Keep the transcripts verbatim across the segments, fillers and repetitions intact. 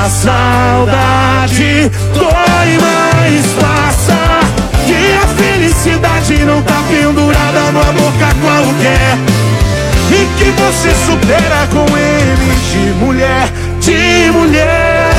a saudade dói, mas passa. Que a felicidade não tá pendurada numa boca qualquer, e que você supera com ele de mulher, de mulher.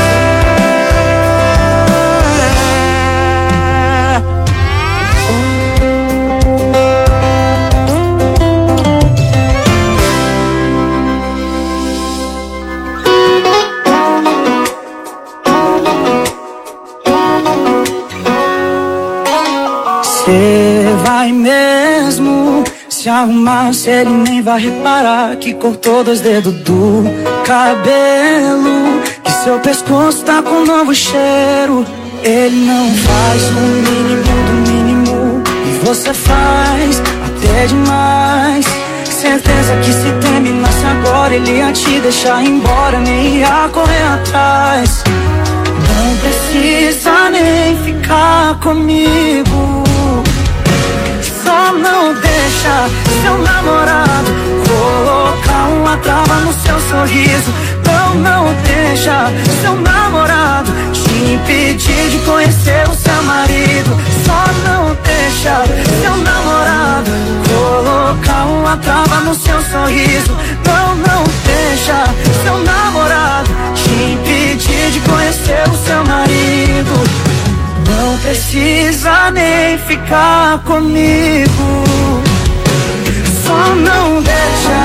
Você vai mesmo se arrumar, se ele nem vai reparar que cortou dois dedos do cabelo, que seu pescoço tá com um novo cheiro. Ele não faz o mínimo do mínimo e você faz até demais. Certeza que se terminasse agora ele ia te deixar embora, nem ia correr atrás. Não precisa nem ficar comigo, só não deixa seu namorado colocar uma trava no seu sorriso. Não, não deixa seu namorado te impedir de conhecer o seu marido. Só não deixa seu namorado colocar uma trava no seu sorriso. Não, não deixa seu namorado te impedir de conhecer o seu marido. Não precisa nem ficar comigo, só não deixa,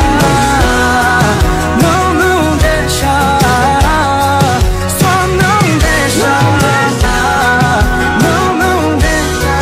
não, não deixa, só não deixa, não, não deixa.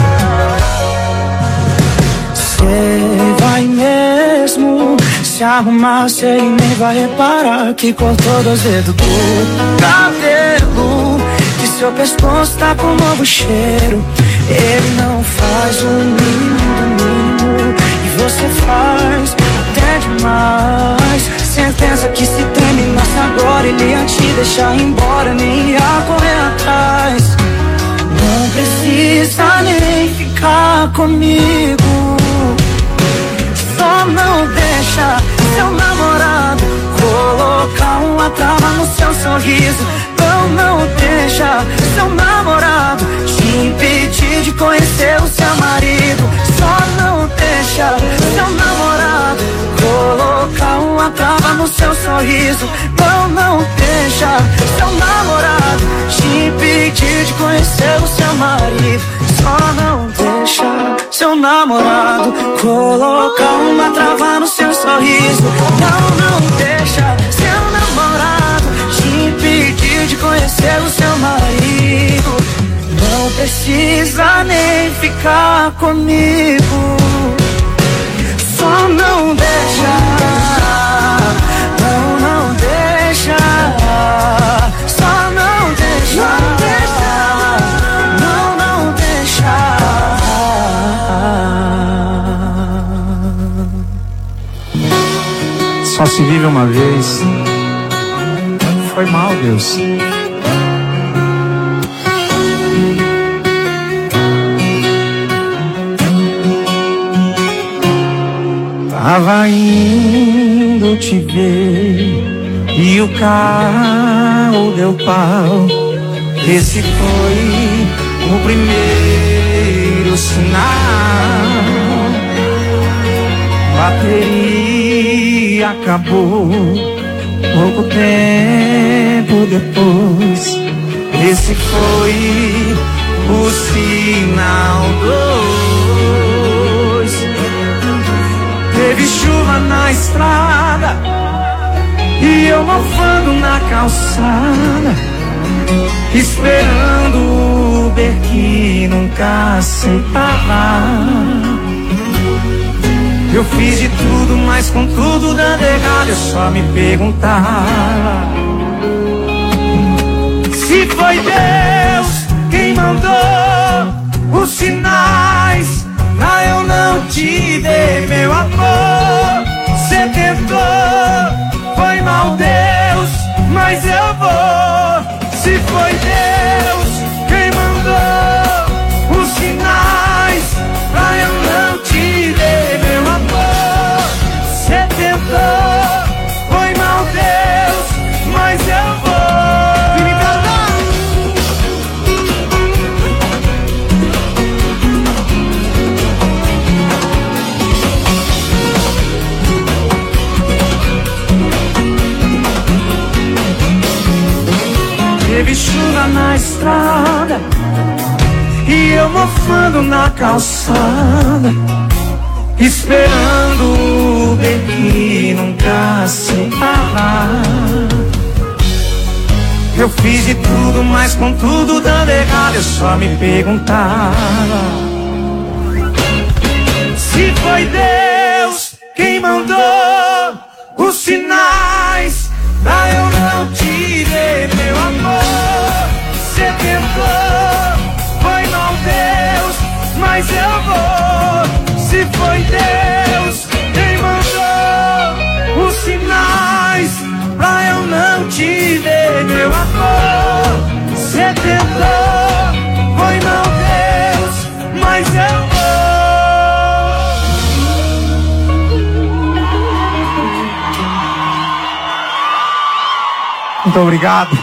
Cê vai mesmo se arrumar, se ele nem vai reparar que cortou dois dedos do cabelo, que seu pescoço tá com um novo cheiro. Ele não faz o mínimo do mínimo e você faz até demais. Certeza que se terminasse agora ele ia te deixar embora, nem ia correr atrás. Não precisa nem ficar comigo, só não deixa seu namorado colocar uma trava no seu sorriso. Não, não deixa seu namorado te impedir de conhecer o seu marido. Só não deixa seu namorado colocar uma trava no seu sorriso. Não, não deixa seu namorado te impedir de conhecer o seu marido. Só não deixa seu namorado colocar uma trava no seu sorriso. Não, não deixa seu namorado te impedir de conhecer o seu marido. Não precisa nem ficar comigo, só não deixa, não, não deixa, só não deixa, não, não deixa. Só se vive uma vez. Foi mal, Deus. Tava indo te ver e o carro deu pau. Esse foi o primeiro sinal. Bateria acabou pouco tempo depois. Esse foi o sinal dois. Teve chuva na estrada e eu mofando na calçada, esperando o Uber que nunca aceitava. Eu fiz de tudo, mas com tudo dando errado, eu só me perguntava se foi Deus quem mandou os sinais pra eu não te ver, meu amor. Cê tentou, foi mal, Deus, mas eu vou. Se foi Deus quem mandou os sinais pra eu não te ver, meu amor. Cê tentou, foi mal, Deus, mas eu vou. Chove chuva na estrada e eu mofando na calçada, esperando o Uber que nunca se parar. Eu fiz de tudo, mas com tudo dando errado, eu só me perguntava se foi Deus quem mandou os sinais pra eu não te ver, meu amor. Cê tentou, foi mal Deus, mas eu vou. Se foi Deus quem mandou os sinais pra eu não te ver, meu amor. Cê tentou, foi mal Deus, mas eu vou. Muito obrigado.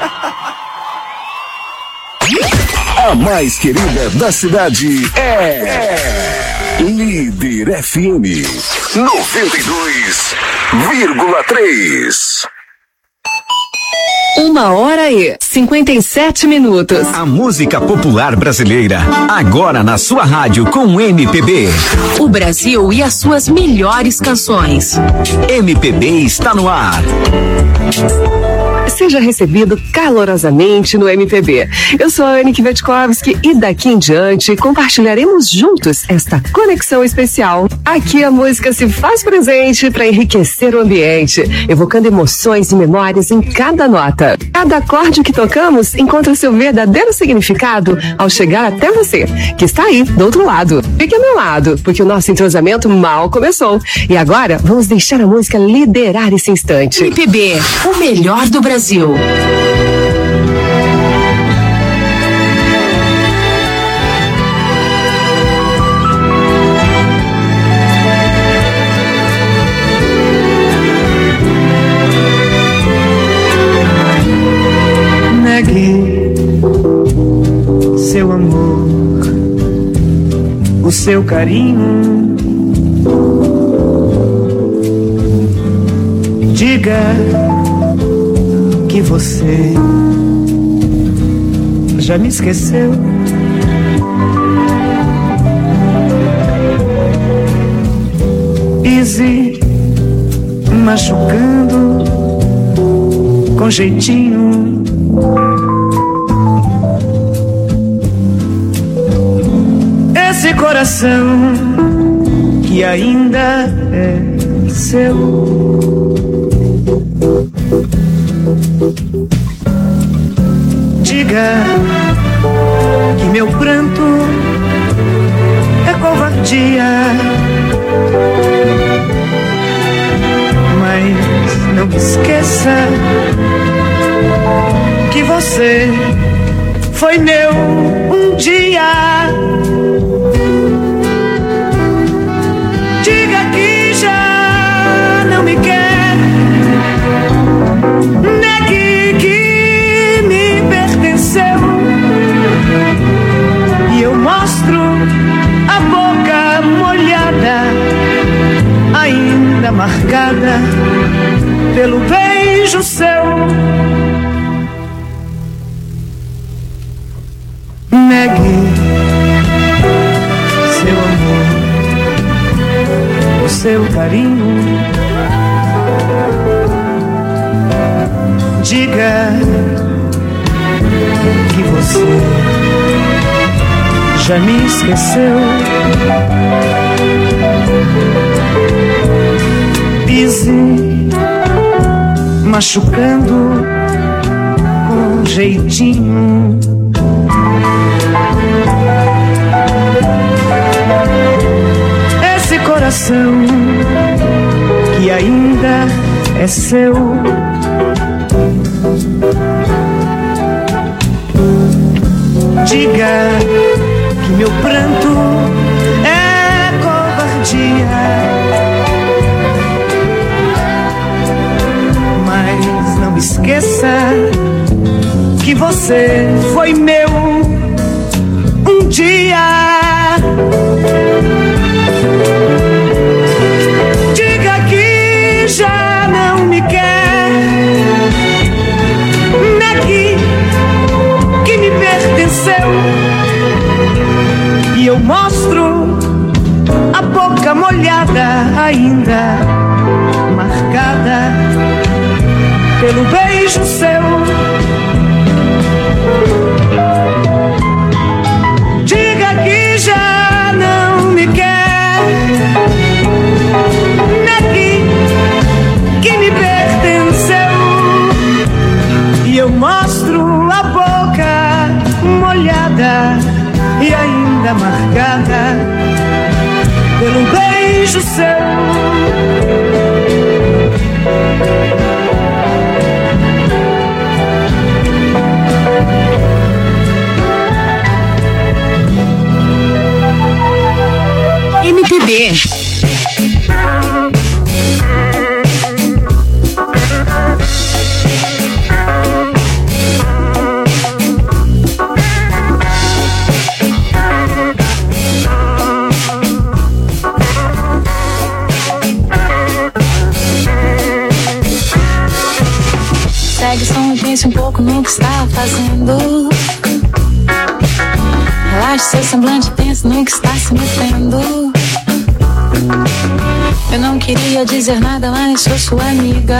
A mais querida da cidade é, é Líder F M noventa e dois vírgula três. Uma hora e cinquenta e sete minutos. A música popular brasileira, agora na sua rádio com M P B. O Brasil e as suas melhores canções. M P B está no ar. Seja recebido calorosamente no M P B. Eu sou a Anne Kvetkovski e daqui em diante compartilharemos juntos esta conexão especial. Aqui a música se faz presente para enriquecer o ambiente, evocando emoções e memórias em cada nota. Cada acorde que tocamos encontra seu verdadeiro significado ao chegar até você, que está aí do outro lado. Fique ao meu lado, porque o nosso entrosamento mal começou. E agora vamos deixar a música liderar esse instante. M P B, o melhor do Brasil. Negue seu amor, o seu carinho. Diga que você já me esqueceu. Pise machucando com jeitinho. Esse coração que ainda é seu. Diga que meu pranto é covardia, mas não esqueça que você foi meu um dia. Diga que já não me quer. Negue que me pertenceu. E eu mostro a boca molhada, ainda marcada pelo beijo seu. Negue seu amor, o seu carinho. Diga que você já me esqueceu. Pise machucando com jeitinho. Esse coração que ainda é seu. Diga que meu pranto é covardia, mas não esqueça que você foi meu um dia. Diga que já não me quer. Negue pelo beijo seu. Diga que já não me quer, negue que me pertenceu, e eu mostro a boca molhada e ainda marcada pelo beijo seu. M P B. Segue o som e pense um pouco no que está fazendo. Relaxe seu semblante, pense no que está se metendo. Eu não queria dizer nada, mas sou sua amiga.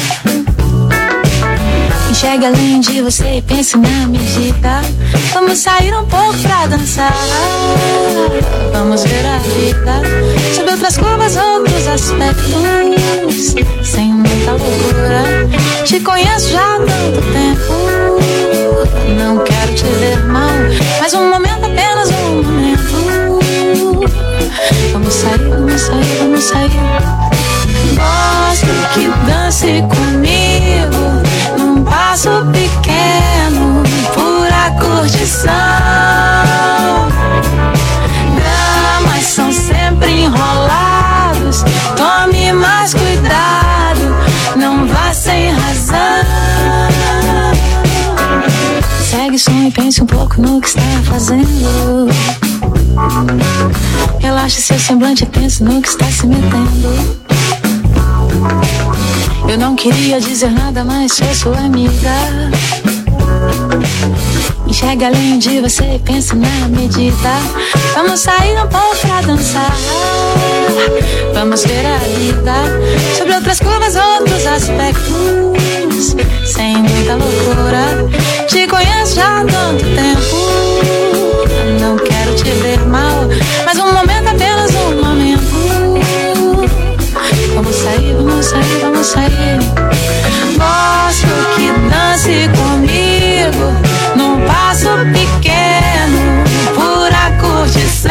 Enxergue além de você e pense na medida. Vamos sair um pouco pra dançar. Vamos ver a vida sob outras curvas, outros aspectos, sem muita loucura. Te conheço já há tanto tempo. Não quero te ver mal, mas um momento, apenas um momento. Vamos sair, vamos sair, vamos sair. Gosto que dance comigo num passo pequeno, pura curtição. Dramas são sempre enrolados, tome mais cuidado, não vá sem razão. Segue o som e pense um pouco no que está fazendo. Relaxe seu semblante e pense no que está se metendo. Eu não queria dizer nada, mas sou sua amiga. Enxergue além de você e pense na medida. Vamos sair um pouco pra dançar. Vamos ver a vida sobre outras curvas, outros aspectos, sem muita loucura. Te conheço já há tanto tempo. Não quero te ver mal, mas um momento, apenas um momento. Vamos sair, vamos sair, vamos sair. Gosto que dance comigo num passo pequeno, pura curtição.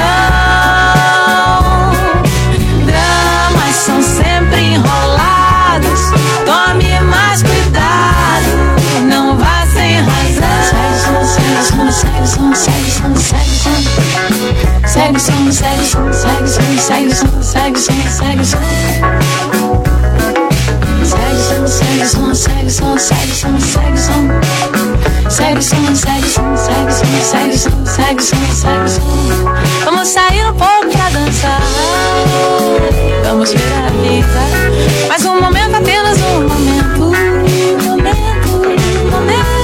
Dramas são sempre enrolados, tome mais cuidado, não vá sem razão. Segue o som, segue o som, segue o som, segue o som. Segue o som, segue o som, segue o som, segue o som, segue o som, segue o som. Segue o som, segue o som, segue o som, segue o som, segue o som. Segue o som, segue o som, segue o som, segue o som, segue o som, segue o som. Vamos sair um pouco pra dançar. Vamos ver a vida, mas um momento, apenas um momento. Momento, momento.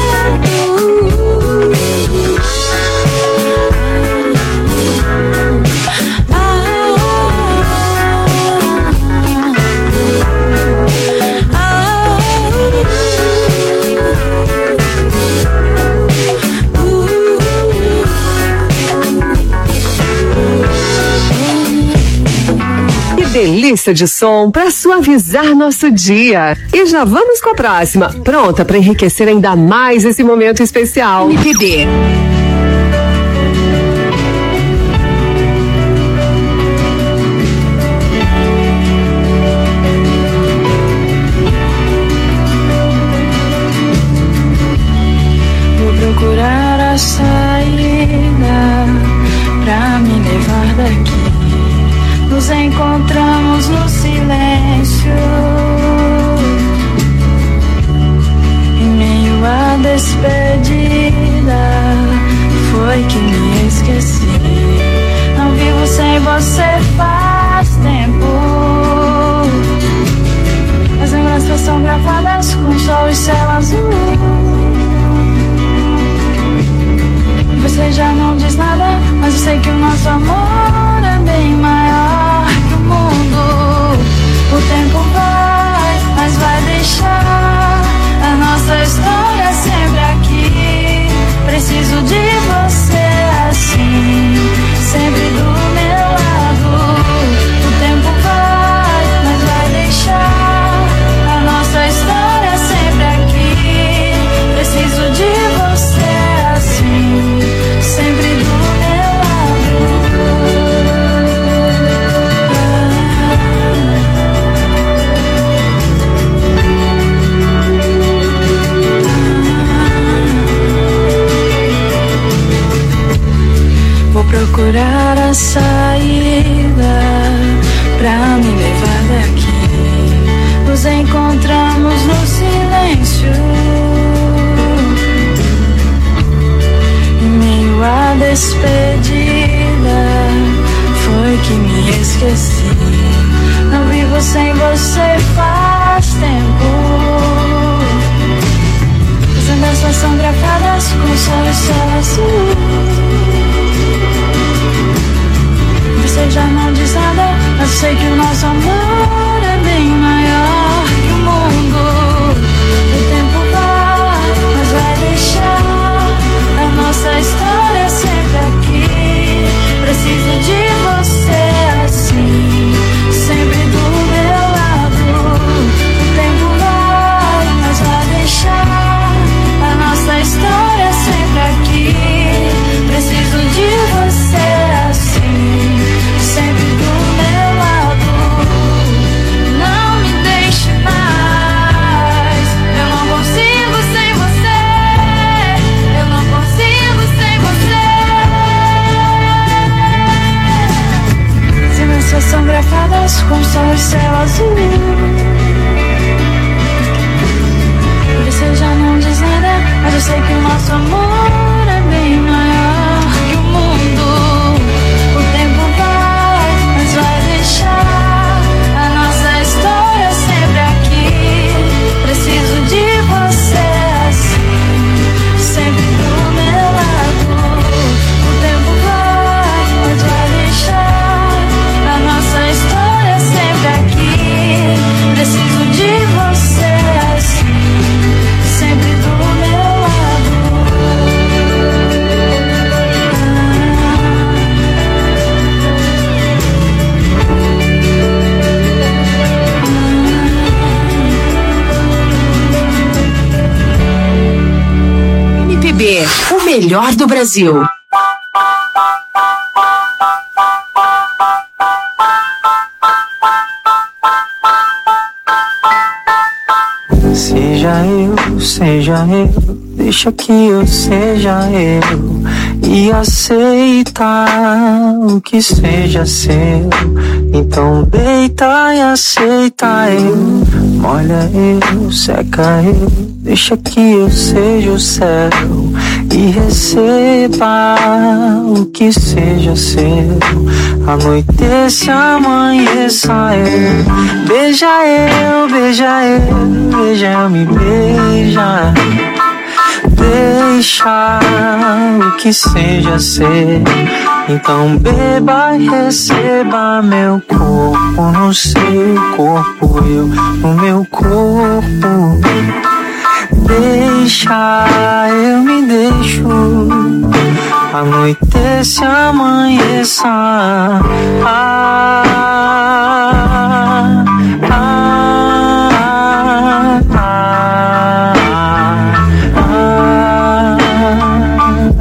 Delícia de som para suavizar nosso dia. E já vamos com a próxima, pronta para enriquecer ainda mais esse momento especial. M P B. Vou procurar a saída pra me levar daqui. Nos encontramos no silêncio, em meio à despedida. Foi que me esqueci. Não vivo sem você faz tempo. As lembranças são gravadas com sol e céu azul. Você já não diz nada, mas eu sei que o nosso amor é bem maior que o mundo. O tempo vai, mas vai deixar a saída pra me levar daqui. Nos encontramos no silêncio, em meio à despedida. Foi que me esqueci. Não vivo sem você faz tempo. As lembranças são gravadas com sol e céu azul. Você já não diz nada, mas sei que o nosso amor é bem maior que o mundo. O tempo vai, mas vai deixar a nossa história sempre aqui. Preciso de você assim, sempre do meu lado. O tempo vai, mas vai deixar a nossa história sempre aqui. Preciso de você assim, sempre do meu lado. Não me deixe mais. Eu não consigo sem você. Eu não consigo sem você. Silêncios são gravadas com sol e céu azul. Você já não diz nada, mas eu sei que o nosso amor é bem maior que o mundo. O tempo vai, mas vai deixar a nossa história sempre aqui. Preciso de você assim, sempre do meu lado. O tempo vai, mas vai deixar a nossa história sempre aqui. Preciso de você assim, sempre do meu lado. M P B, o melhor do Brasil. Seja eu, seja eu, deixa que eu seja eu e aceita o que seja seu. Então deita e aceita eu, molha eu, seca eu, deixa que eu seja o céu e receba o que seja seu. Anoitece, amanheça eu, beija eu, beija eu, beija eu, me beija. Deixa o que seja ser. Então beba e receba meu corpo no seu corpo, eu no meu corpo. Deixa, eu me deixo. Anoitece, amanheça. Ah, ah, ah, ah, ah,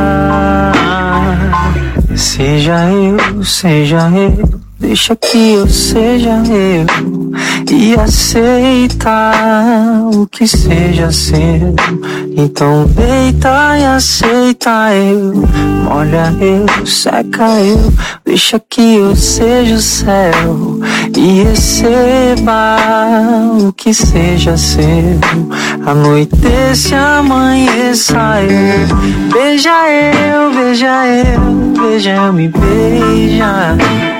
ah. Seja eu, seja eu, deixa que eu seja eu e aceita o que seja seu. Então deita e aceita eu, molha eu, seca eu, deixa que eu seja o céu e receba o que seja seu. Anoitece, amanheça eu, beija eu, beija eu, beija eu, me beija.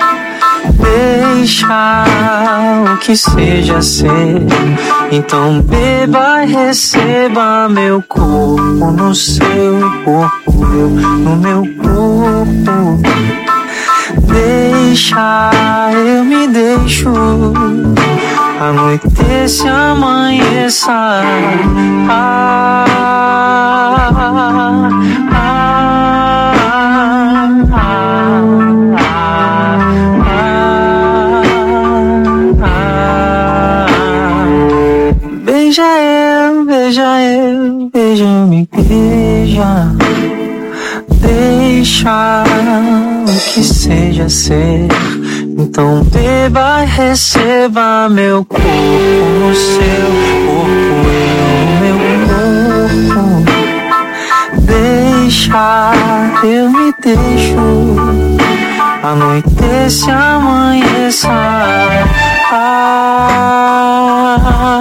Deixa o que seja ser. Então beba e receba meu corpo no seu corpo, eu no meu corpo. Deixa, eu me deixo. Anoitece, amanheça. Ah, ah, ah, ah. Beija eu, beija eu, beija eu, me beija. Deixa o que seja ser. Então beba e receba meu corpo no seu corpo, eu no meu corpo. Deixa, eu me deixo. anoitece, amanheça. Ah,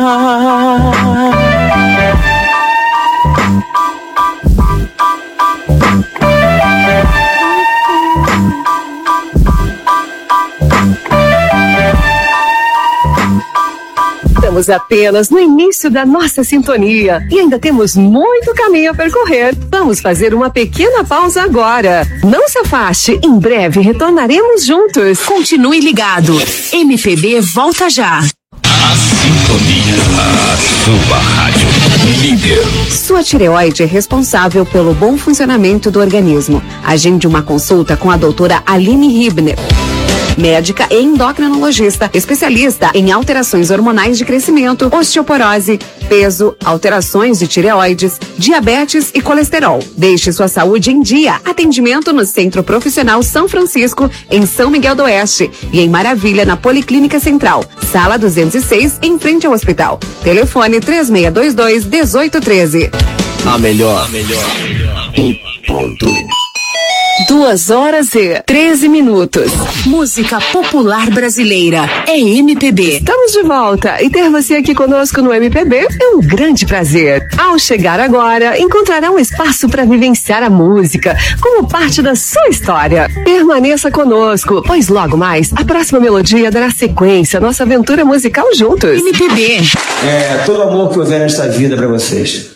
Estamos apenas no início da nossa sintonia e ainda temos muito caminho a percorrer. Vamos fazer uma pequena pausa agora. Não se afaste, em breve retornaremos juntos. Continue ligado. M P B volta já. A sintonia, a sua rádio líder. Sua tireoide é responsável pelo bom funcionamento do organismo. Agende uma consulta com a doutora Aline Hibner, médica e endocrinologista, especialista em alterações hormonais de crescimento, osteoporose, peso, alterações de tireoides, diabetes e colesterol. Deixe sua saúde em dia. Atendimento no Centro Profissional São Francisco, em São Miguel do Oeste, e em Maravilha, na Policlínica Central, sala duzentos e seis, em frente ao hospital. Telefone três seis dois dois, um oito um três. A melhor, a melhor. Em ponto. Duas horas e treze minutos. Música popular brasileira é M P B. Estamos de volta e ter você aqui conosco no M P B é um grande prazer. Ao chegar agora, encontrará um espaço para vivenciar a música como parte da sua história. Permaneça conosco, pois logo mais a próxima melodia dará sequência à nossa aventura musical juntos. M P B. É todo o amor que houver nesta vida para vocês.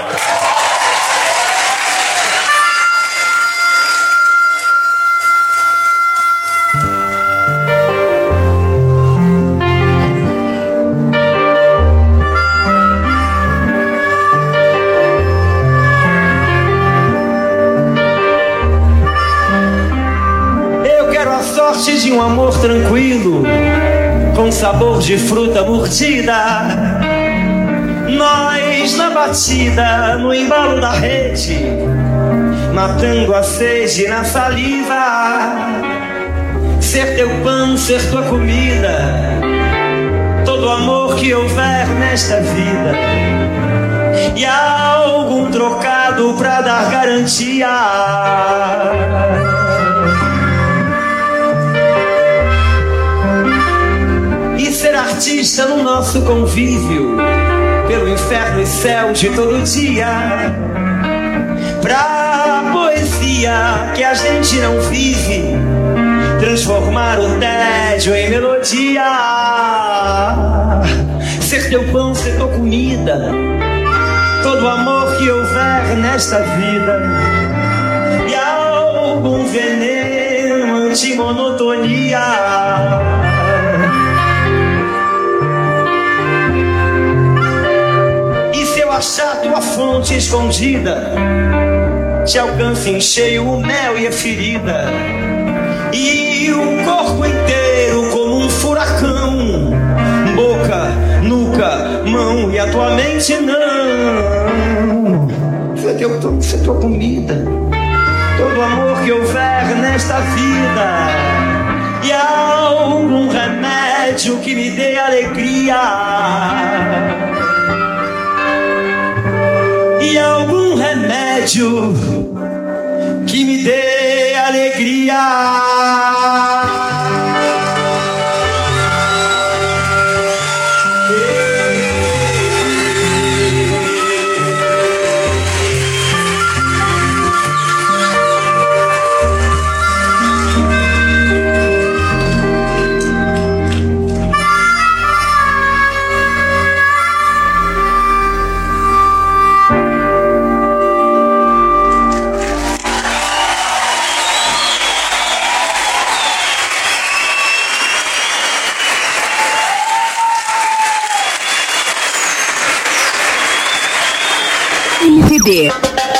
De um amor tranquilo, com sabor de fruta mordida, nós na batida, no embalo da rede, matando a sede na saliva. Ser teu pão, ser tua comida, todo o amor que houver nesta vida, e algum trocado pra dar garantia. Ser artista no nosso convívio, pelo inferno e céu de todo dia, pra poesia que a gente não vive, transformar o tédio em melodia. Ser teu pão, ser tua comida, todo o amor que houver nesta vida, e algum veneno anti-monotonia. Achar tua fonte escondida, te alcança em cheio o mel e a ferida, e o corpo inteiro como um furacão, boca, nuca, mão, e a tua mente não. Ser teu pão, ser tua comida, todo o amor que houver nesta vida, e algum remédio que me dê alegria. E algum remédio que me dê alegria. M P B.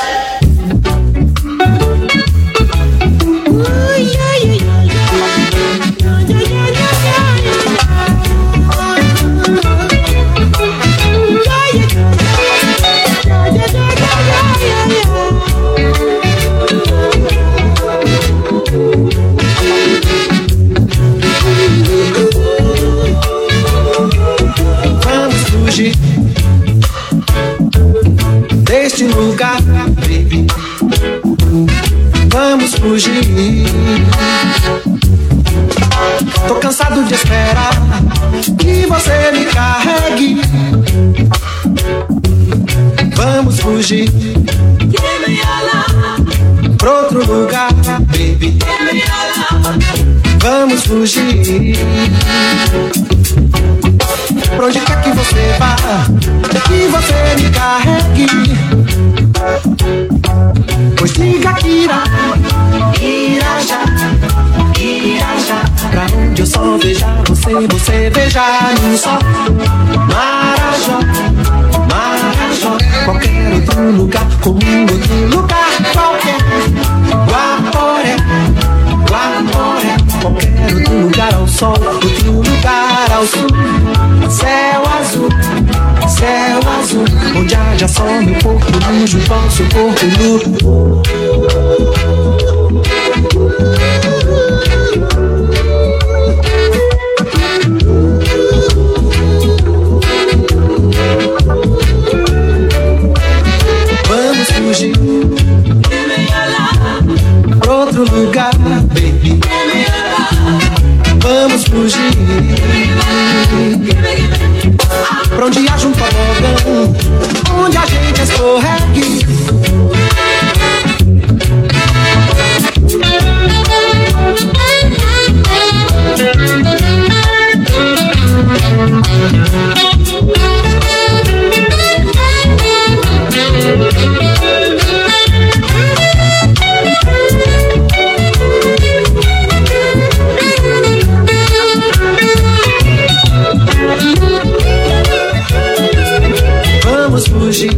Vamos fugir deste lugar, baby. Vamos fugir fugir pra outro lugar, baby. Vamos fugir. Pra onde quer que você vá, que você me carregue. Pois diga que irá, irá já, irá já. Pra onde eu só veja você, você veja mim só. Marajó, Marajó, qualquer outro lugar, como outro lugar qualquer. Guaporé, Guaporé, qualquer outro lugar ao sol, outro lugar ao sul. Céu azul, céu azul, onde haja sol, meu corpo nu junto ao seu corpo nu. Vamos fugir pra outro lugar, baby. Vamos fugir pra onde haja um tobogã, onde a gente escorregue. Vamos fugir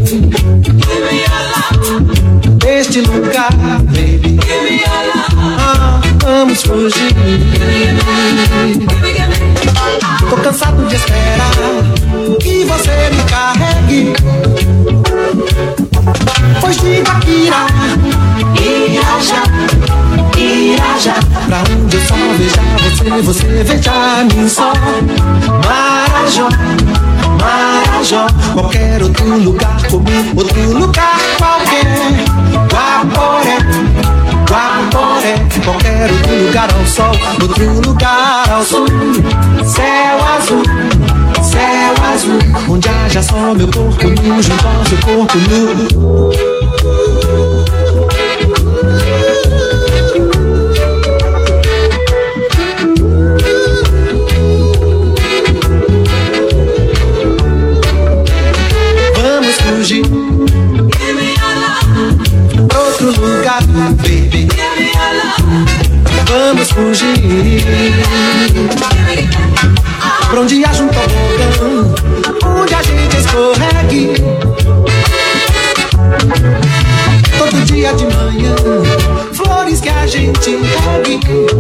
deste lugar, baby. Ah, vamos fugir. Tô cansado de esperar que você me carregue. Pois diga que irá, irá já, irá já. Pra onde eu só veja você, você veja mim só. Marajó, Marajó, qualquer outro lugar, como outro lugar qualquer. Guaporé, Guaporé, qualquer outro lugar ao sol, outro lugar ao sul. Céu azul, céu azul, onde haja só meu corpo nu junto ao seu corpo nu. Vamos fugir pra outro lugar, baby. Vamos fugir pra onde haja um tobogã, onde a gente escorregue. Todo dia de manhã, flores que a gente regue.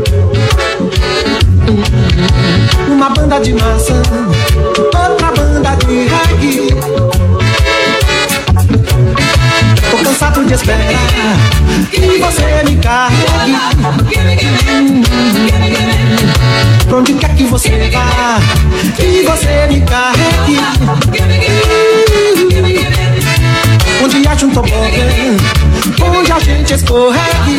Uma banda de maçã, outra banda de reggae. Tô cansado de esperar que você me carregue. Pra onde quer que você vá, que você me carregue. Onde haja um tobogã, onde a gente escorregue.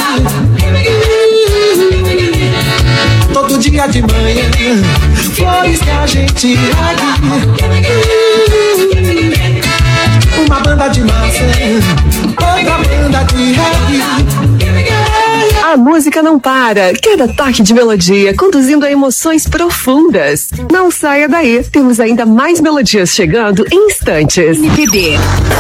Todo dia de manhã, flores que a gente regue. Uma banda de maçã, outra banda de reggae. A música não para, cada toque de melodia conduzindo a emoções profundas. Não saia daí, temos ainda mais melodias chegando em instantes. M P B.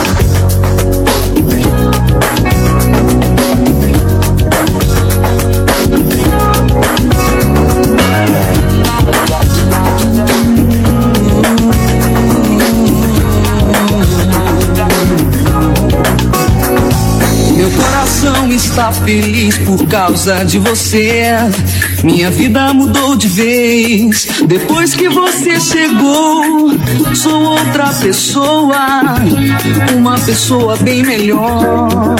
Está feliz por causa de você. Minha vida mudou de vez depois que você chegou. Sou outra pessoa, uma pessoa bem melhor.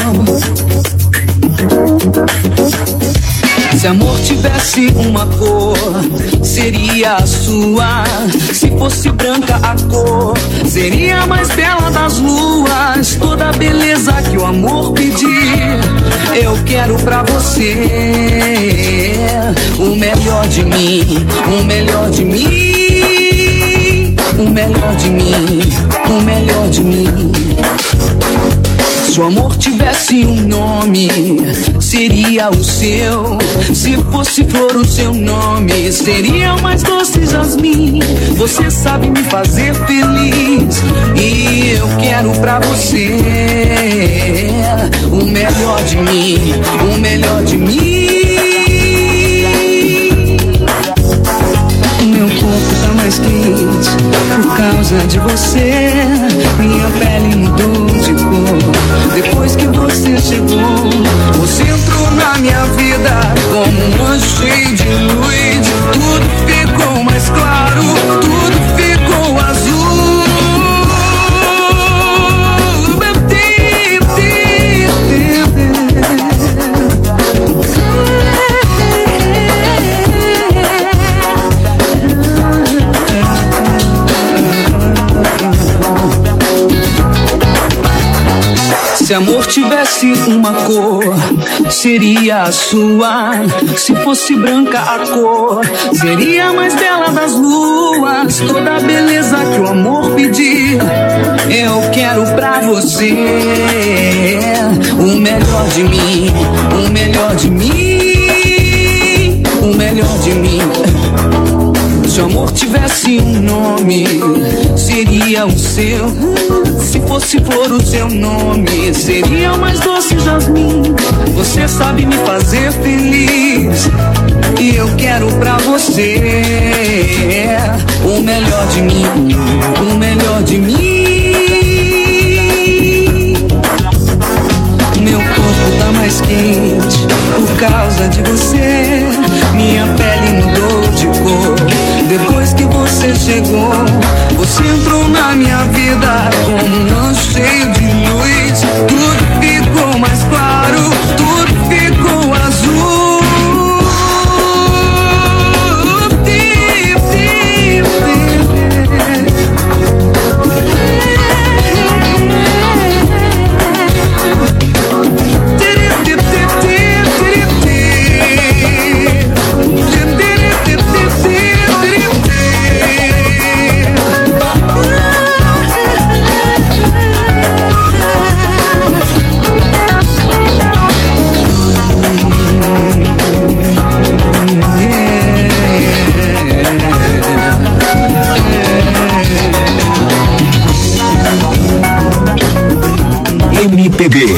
Se amor tivesse uma cor, seria a sua. Se fosse branca a cor, seria a mais bela das luas. Toda a beleza que o amor pedir, eu quero pra você. O melhor de mim, o melhor de mim, o melhor de mim, o melhor de mim. Se o amor tivesse um nome, seria o seu. Se fosse flor, o seu nome seria o mais doce jasmim. Você sabe me fazer feliz e eu quero pra você o melhor de mim, o melhor de mim. Meu corpo tá mais quente por causa de você. Minha pele mudou de cor depois que você chegou. Você entrou na minha vida como um anjo cheio de luz. Tudo ficou mais claro, tudo ficou azul. Se amor tivesse uma cor, seria a sua. Se fosse branca a cor, seria a mais bela das luas. Toda a beleza que o amor pedir, eu quero pra você o melhor de mim, o melhor de mim, o melhor de mim. Se o amor tivesse um nome, seria o seu. Se fosse flor, o seu nome seria o mais doce jasmim. Você sabe me fazer feliz e eu quero pra você o melhor de mim, o melhor de mim. Meu corpo tá mais quente por causa de você. Minha pele mudou de cor depois que você chegou. Você entrou na minha vida como um anjo cheio de luz. Tudo ficou mais claro, tudo ficou azul. M P B.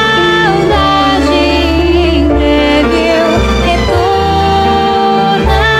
Saudade em breve eu retorno.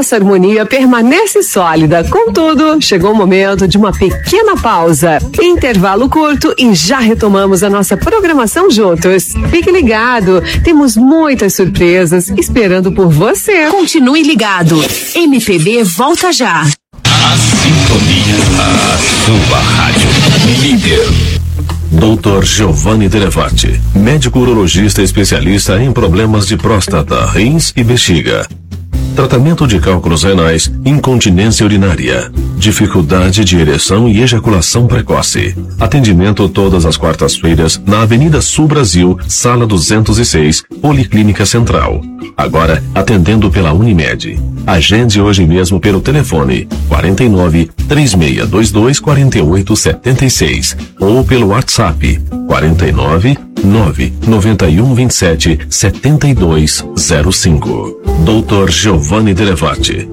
nossa harmonia permanece sólida. Contudo, chegou o momento de uma pequena pausa. Intervalo curto e já retomamos a nossa programação juntos. Fique ligado, temos muitas surpresas esperando por você. Continue ligado. M P B volta já. A sintonia, a sua rádio líder. doutor Giovanni Telefatti, médico urologista especialista em problemas de próstata, rins e bexiga. Tratamento de cálculos renais, incontinência urinária, dificuldade de ereção e ejaculação precoce. Atendimento todas as quartas-feiras na Avenida Sul Brasil, Sala duzentos e seis, Policlínica Central. Agora atendendo pela Unimed. Agende hoje mesmo pelo telefone quarenta e nove, três seis dois dois, quatro oito sete seis ou pelo WhatsApp quarenta e nove, nove nove um, vinte e sete, setenta e dois zero cinco. doutor Giovanni Telefatti.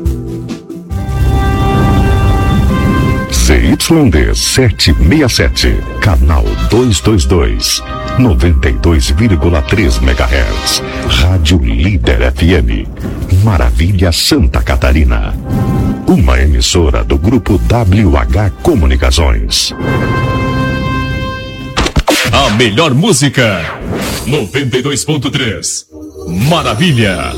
C Y D setecentos e sessenta e sete, canal duzentos e vinte e dois, noventa e dois vírgula três megahertz, Rádio Líder F M, Maravilha, Santa Catarina. Uma emissora do Grupo W H Comunicações. A melhor música, noventa e dois ponto três. Maravilha.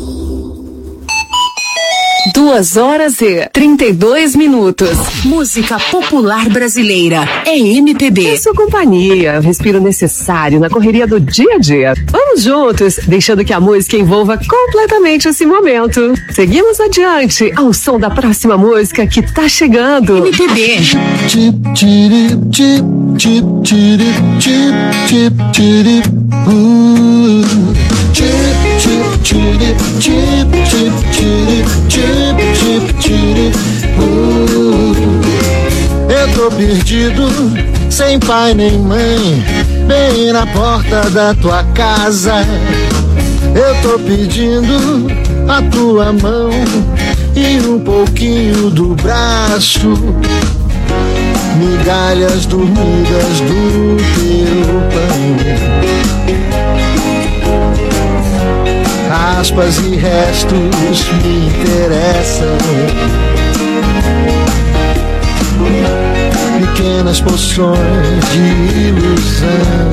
Duas horas e trinta e dois minutos. Música popular brasileira é M P B. É sua companhia, respiro necessário na correria do dia a dia. Vamos juntos, deixando que a música envolva completamente esse momento. Seguimos adiante ao som da próxima música que tá chegando. M P B. Tip, tiri, tip, tip, tiri, tip, tip, tiri, uh. Tip, tip, tiri, tip, tip, tiri, tip, tip, tiri, uh. Eu tô perdido, sem pai nem mãe, bem na porta da tua casa. Eu tô pedindo a tua mão e um pouquinho do braço, migalhas dormidas do teu pão, aspas e restos me interessam, pequenas poções de ilusão,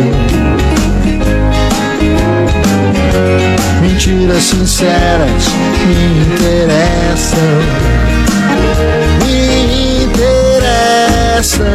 mentiras sinceras me interessam, me interessam.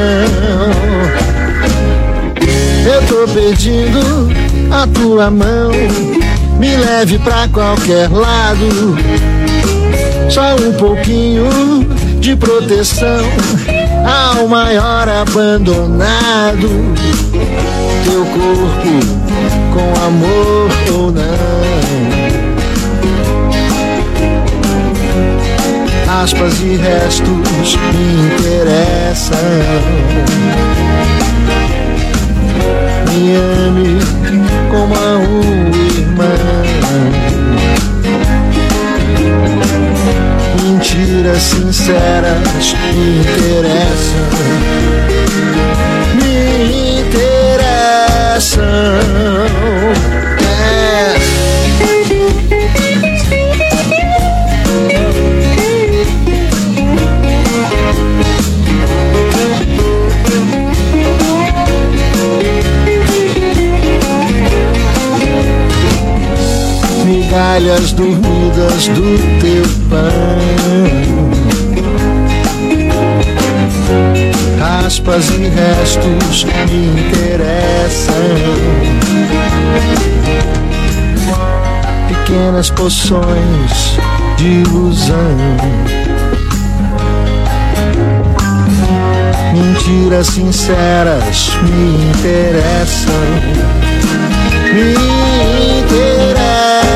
Eu tô pedindo a tua mão, me leve pra qualquer lado, só um pouquinho de proteção ao maior abandonado. Teu corpo com amor ou não, aspas e restos me interessam. Me ame como a um irmão, mentiras sinceras me interessam, me interessam. É. Migalhas dormidas do teu pão, aspas e restos me interessam, pequenas poções de ilusão, mentiras sinceras me interessam, me interessam.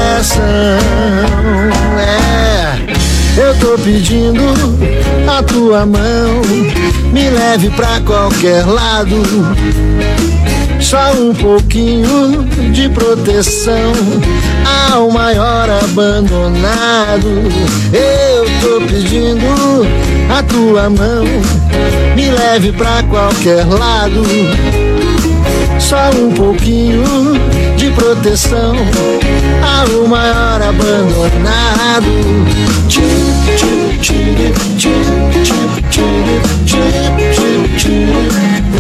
É, eu tô pedindo a tua mão, me leve pra qualquer lado, só um pouquinho de proteção ao maior abandonado. Eu tô pedindo a tua mão, me leve pra qualquer lado, só um pouquinho de proteção ao maior abandonado. Tchip, tchip, tchip, tchip, tchip, tchip, tchip, tchip,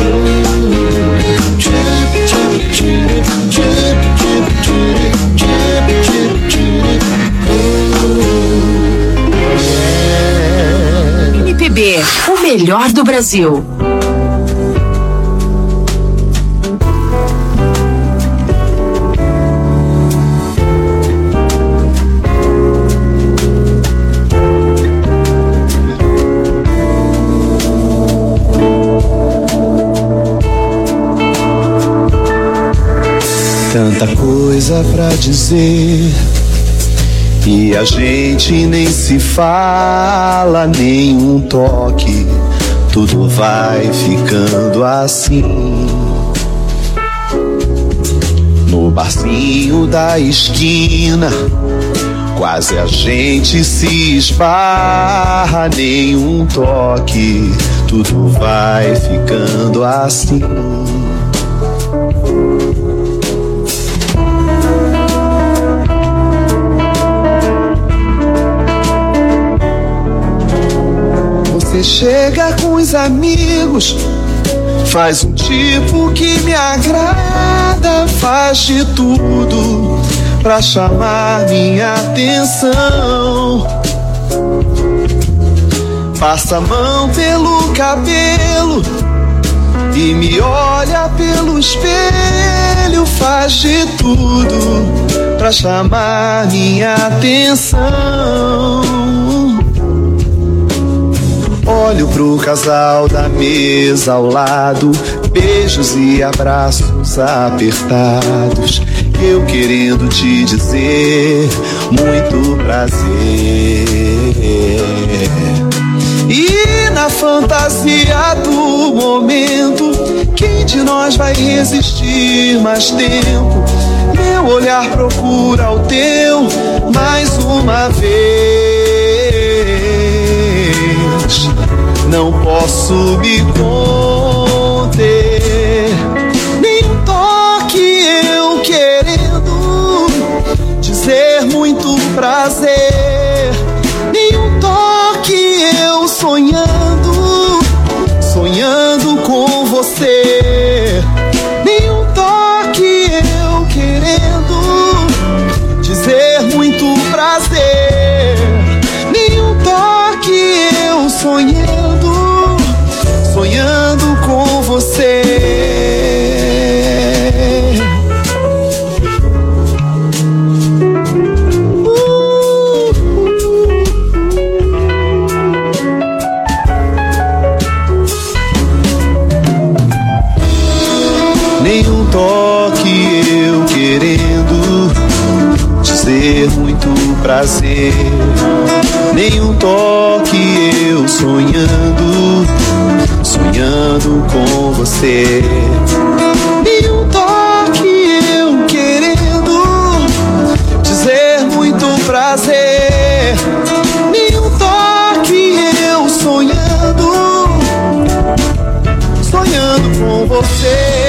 M P B, o melhor do Brasil. Tanta coisa pra dizer e a gente nem se fala, nem um toque, tudo vai ficando assim. No barzinho da esquina, quase a gente se esbarra, nem um toque, tudo vai ficando assim. Você chega com os amigos, faz um tipo que me agrada, faz de tudo pra chamar minha atenção. Passa a mão pelo cabelo e me olha pelo espelho, faz de tudo pra chamar minha atenção. Olho pro casal da mesa ao lado, beijos e abraços apertados, eu querendo te dizer muito prazer. E na fantasia do momento, quem de nós vai resistir mais tempo? Meu olhar procura o teu mais uma vez. Não posso me conter, nem um toque eu querendo dizer muito prazer, nem um toque eu sonhando, sonhando com você, nem um toque eu querendo dizer muito prazer, nem um toque eu sonhando, sonhando com você. Nenhum toque eu querendo dizer muito prazer, nenhum toque eu sonhando, sonhando com você, nenhum toque eu querendo dizer muito prazer, nenhum toque eu sonhando, sonhando com você.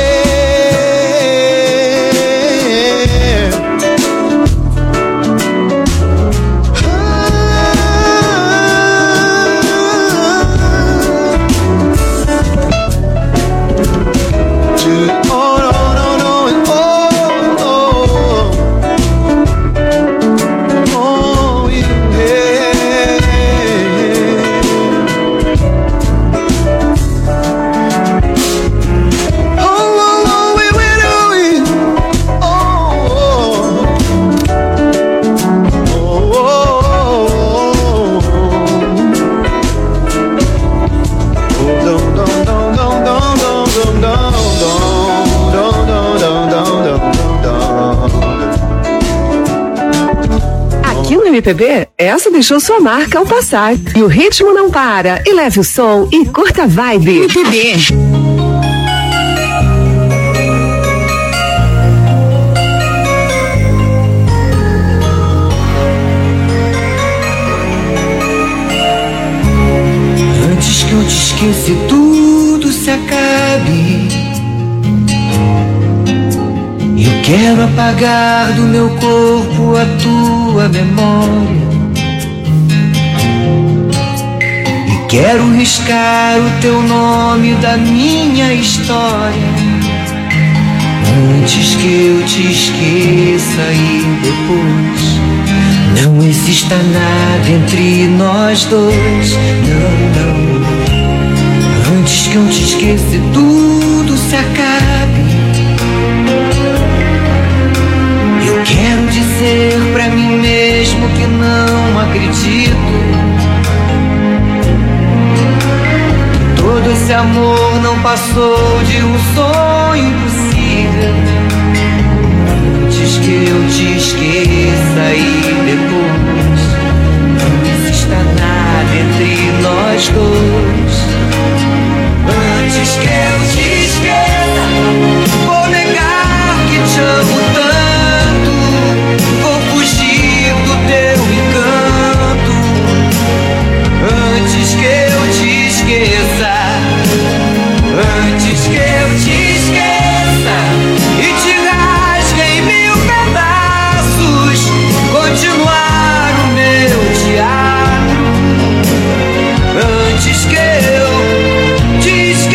M P B, essa deixou sua marca ao passar. E o ritmo não para. E leve o som e curta a vibe. M P B. Antes que eu te esqueça e tudo se acabe, Quero apagar do meu corpo a tua memória e quero riscar o teu nome da minha história antes que eu te esqueça e depois não exista nada entre nós dois. Não, não. Antes que eu te esqueça e tudo se acabe, eu quero dizer pra mim mesmo que não acredito. Todo esse amor não passou de um sonho impossível. Antes que eu te esqueça e depois não exista nada entre nós dois. Antes que eu te esqueça, vou negar que te amo tanto, vou fugir do teu encanto. Antes que eu te esqueça, antes que eu te esqueça e te rasgue em mil pedaços, continuar o meu teatro. Antes que eu te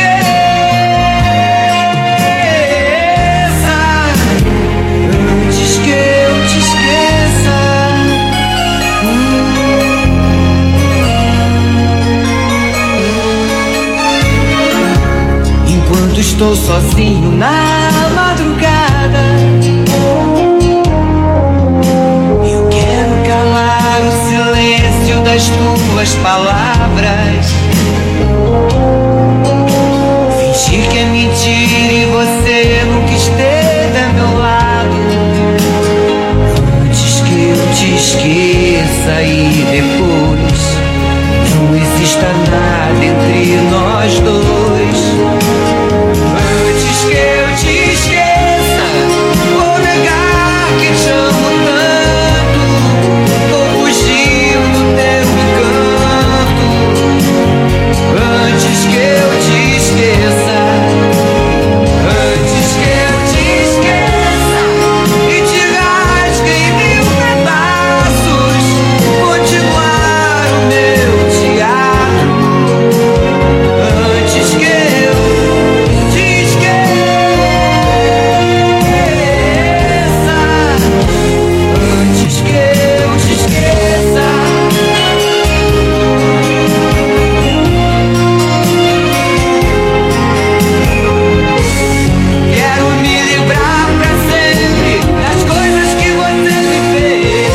esqueça, antes que eu te esqueça. Enquanto estou sozinho na madrugada, eu quero calar o silêncio das tuas palavras, fingir que é mentira e você nunca esteve a meu lado. Antes que eu te esqueça e depois não exista nada entre nós dois. Antes que eu te esqueça, vou negar que te amo tanto, vou fugir do teu encanto. Antes que eu te esqueça, antes que eu te esqueça e te rasgue em mil pedaços, continuar o meu teatro. Antes que eu te esqueça, antes que eu te esqueça. Quero me livrar pra sempre das coisas que você me fez.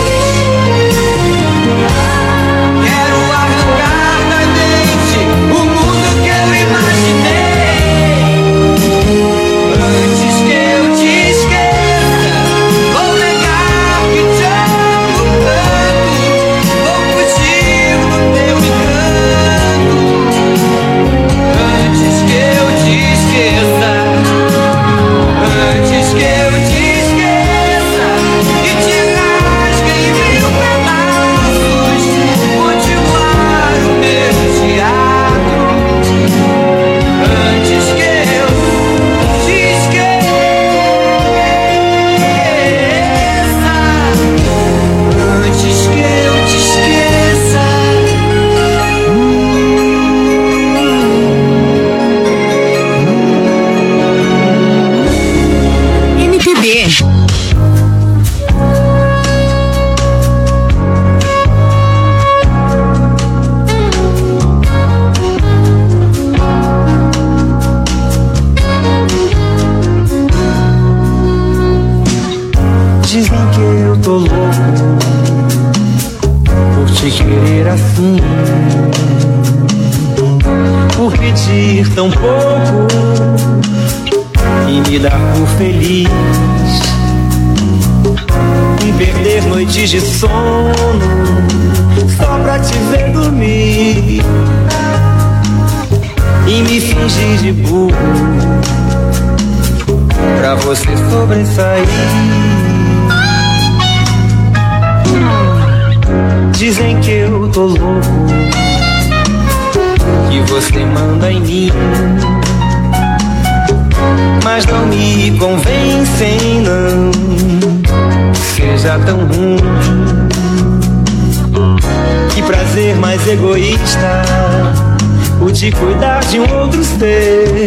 Quero arrancar da mente o mundo que eu imaginei. Antes que eu te esqueça, vou negar que te amo tanto, vou fugir do teu encanto. Antes que eu te esqueça, antes que eu te esqueça e te rasgue em mil pedaços, continuar o meu teatro. Antes que eu te esqueça, antes que eu te esqueça. M P B. Dizem que eu tô louco por te querer assim, por pedir tão pouco e me dar por feliz, em perder noites de sono só pra te ver dormir e me fingir de burro pra você sobressair. Dizem que eu tô louco, que você manda em mim, mas não me convencem, não. Seja tão ruim. Que prazer mais egoísta o de cuidar de um outro ser,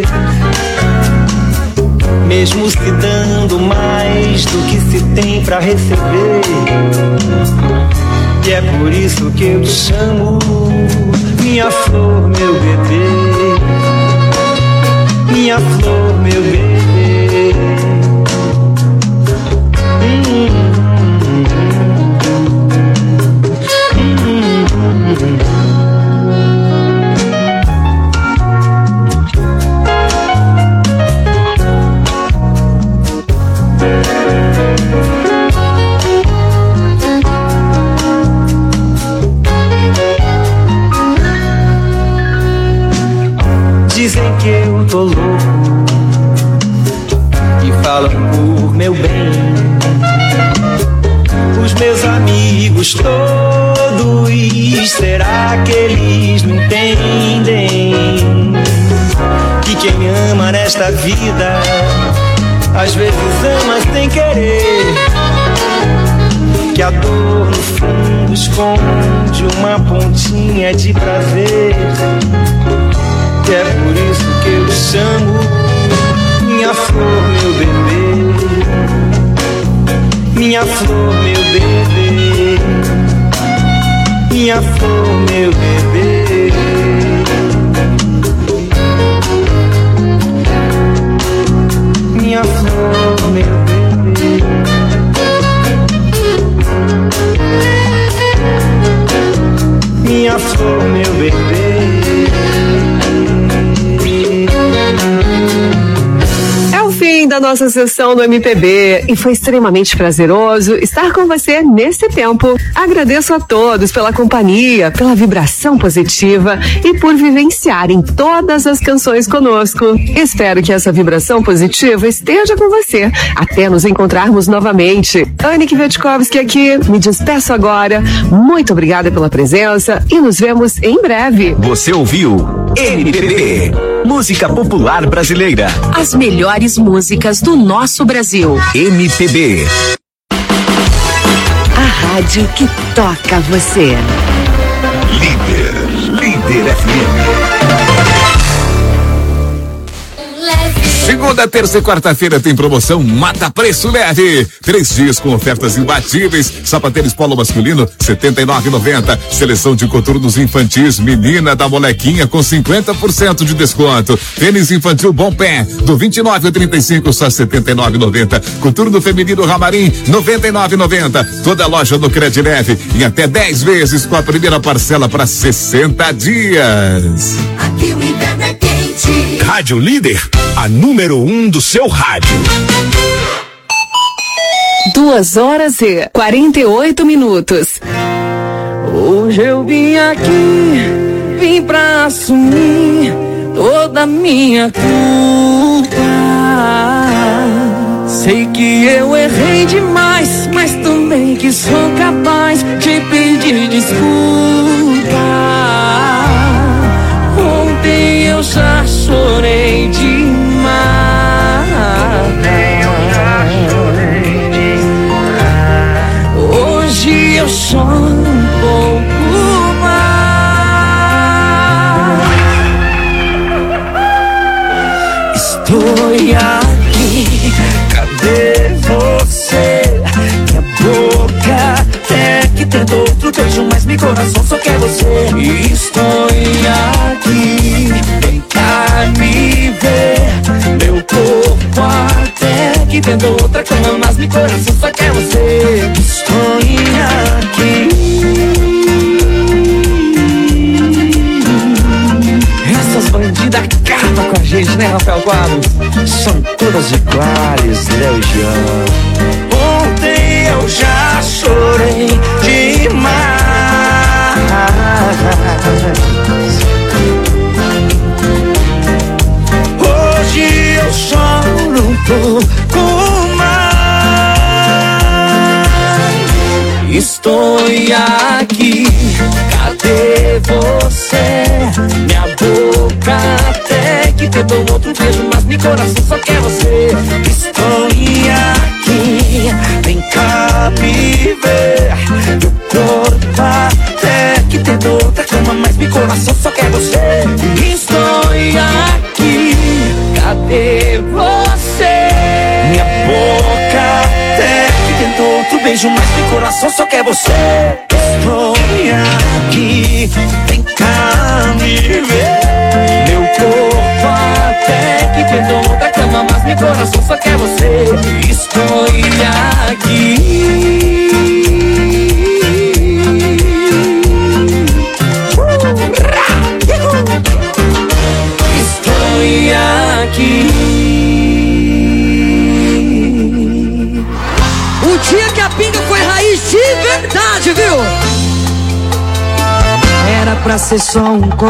mesmo se dando mais do que se tem pra receber. E é por isso que eu te chamo minha flor, meu bebê. Minha flor, meu bebê. Hum. Dizem que eu tô louco e falam por meu bem. Os meus amigos todos, será que eles não entendem? Que quem ama nesta vida às vezes ama sem querer. Que a dor no fundo esconde uma pontinha de prazer. E é por isso que eu te chamo minha flor, meu bebê. Minha flor, meu bebê. Minha flor, meu bebê. Minha flor, meu bebê. Minha flor, meu bebê. É o fim da nossa sessão do M P B e foi extremamente prazeroso estar com você nesse tempo. Agradeço a todos pela companhia, pela vibração positiva e por vivenciarem todas as canções conosco. Espero que essa vibração positiva esteja com você até nos encontrarmos novamente. Anne Kvetkovski aqui, me despeço agora. Muito obrigada pela presença e nos vemos em breve. Você ouviu M P B, música popular brasileira. As melhores músicas do nosso Brasil. M P B. A rádio que toca você. Líder, Líder F M. Segunda, terça e quarta-feira tem promoção Mata Preço Leve. Três dias com ofertas imbatíveis. Sapatênis polo masculino, setenta e nove reais e noventa centavos. Seleção de coturnos infantis, menina da molequinha com cinquenta por cento de desconto. Tênis infantil Bom Pé, do vinte e nove ao trinta e cinco, só setenta e nove reais e noventa centavos. Coturno feminino Ramarim, noventa e nove reais e noventa centavos. Toda loja no Cred Leve em até dez vezes com a primeira parcela para sessenta dias. Aqui o inverno é quente. Rádio Líder, a número um do seu rádio. Duas horas e quarenta e oito minutos. Hoje eu vim aqui, vim pra assumir toda a minha culpa. Sei que eu errei demais, mas também que sou capaz de pedir desculpa. Ontem eu já chorei demais. Ontem eu já chorei demais. Hoje eu choro um pouco mais. Estou aqui, cadê você? Minha boca até que tenta outro beijo, mas meu coração só quer você. Estou aqui, vem cá me ver. Meu corpo até que tenta outra cama, mas meu coração só quer você. Estou aqui. Essas bandidas acabam com a gente, né, Rafael Quadros? São todas iguais, Léo e Jean. Ontem eu já chorei demais. Hoje eu choro um pouco mais. Estou aqui, cadê você? Minha boca até que tentou outro beijo, mas me meu coração só quer você. Estou aqui, vem cá me ver. Meu corpo até que tentou outra cama, mas meu coração só quer você. Estou aqui, cadê você? Minha boca até que tentou outro beijo, mas meu coração só quer você. Estou aqui, vem cá me ver. Meu corpo até que tentou outra cama, mas meu coração só quer você. Estou aqui. Estou aqui. O dia que a pinga foi raiz de verdade, viu? Era pra ser só um